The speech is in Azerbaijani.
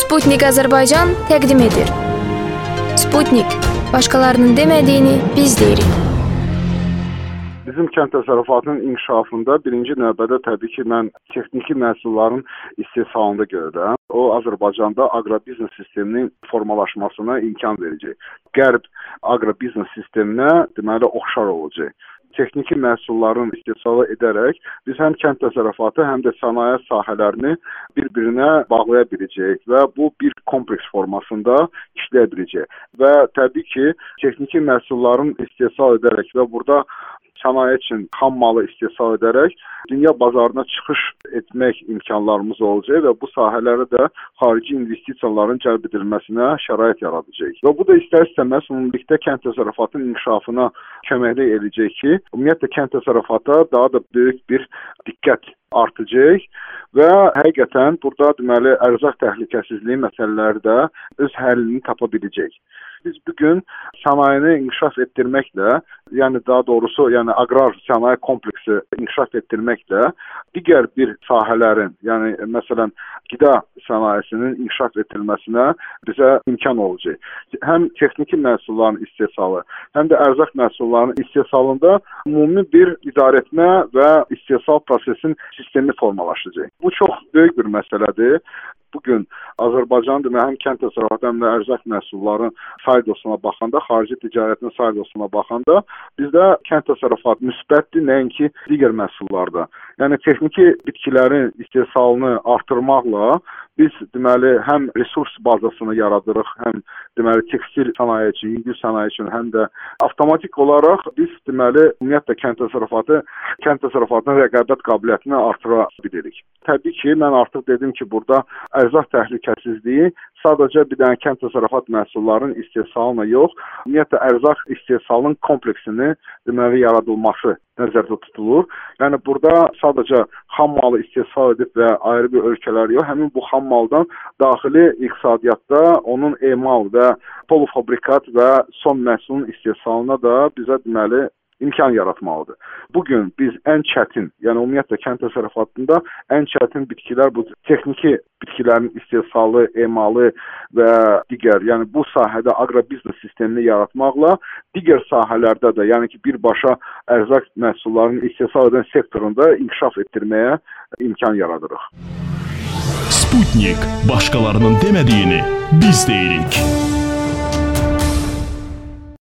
Sputnik Azərbaycan təqdim edir. Sputnik, başqalarının demədiyini biz deyirik. Bizim kənd təsərrüfatının inkişafında birinci növbədə təbii ki, mən texniki məhsulların istehsalında görürəm. O, Azərbaycanda aqrobiznes sisteminin formalaşmasına imkan verəcək. Qərb aqrobiznes sisteminə deməli oxşar olacaq. Texniki məhsulların istehsalı edərək biz həm kənd təsərrüfatı, həm də sənaye sahələrini bir-birinə bağlaya biləcəyik və bu bir kompleks formasında işləyə biləcək. Və təbii ki, texniki məhsulların istehsal edərək və burada sənaye üçün xam malı istehsal edərək dünya bazarına çıxış etmək imkanlarımız olacaq və bu sahələrə də xarici investisiyaların cəlb edilməsinə şərait yaradacaq. Və bu da istər-istəməz ümumilikdə kənd təsərrüfatının inkişafına köməklik edəcək ki, ümumiyyətlə kənd təsərrüfata daha da böyük bir diqqət artacaq və həqiqətən burada deməli ərzaq təhlükəsizliyi məsələləri də öz həllini tapa biləcək. Biz bugün sənayeni inkişaf etdirməklə, yəni daha doğrusu aqrar sənaye kompleksi inkişaf etdirməklə digər bir sahələrin, yəni məsələn qida sənayesinin inkişaf etdirilməsinə bizə imkan olacaq. Həm texniki məhsulların istehsalı, həm də ərzaq məhsullarının istehsalında ümumi bir idarəetmə və istehsal prosesin sistemi formalaşacaq. Bu çox böyük bir məsələdir. Bugün Azərbaycan həm kənd təsərrüfatı, həm də ərzaq məhsullarının saydosuna baxanda, xarici ticarətin saydosuna baxanda bizdə kənd təsərrüfatı müsbətdir, nəinki digər məhsullarda. Yəni texniki bitkilərin istehsalını artırmaqla biz deməli həm resurs bazasını yaradırıq, həm deməli tekstil sənaye üçün, yüngül sənaye üçün, həm də avtomatik olaraq biz deməli ümumiyyətlə kənd təsərrüfatının rəqabət qabiliyyətini artıra bilirik. Təbii ki, mən artıq dedim ki, burada ərzaq təhlükəsizliyi sadəcə bir dənə kənd təsərrüfat məhsullarının istehsalına yox, ümumiyyətlə ərzaq istehsalının kompleksini deməli yaradılması nəzərdə tutulur. Yəni burada sadəcə xam malı istehsal edib və ayrı bir ölkələr yox, həmin bu xam maldan daxili iqtisadiyyatda onun emal və polofabrikat və son məhsulun istehsalına da bizə deməli imkan yaratmalıdır. Bugün biz ən çətin, yəni ümumiyyətlə kənd təsərrüfatında ən çətin bitkilər bu texniki bitkilərin istehsalı, emalı və digər, yəni bu sahədə aqrobiznes sistemini yaratmaqla digər sahələrdə də, yəni ki, birbaşa ərzaq məhsullarının istehsal edən sektorunda inkişaf etdirməyə imkan yaradırıq. Sputnik, başqalarının demədiyini biz deyirik.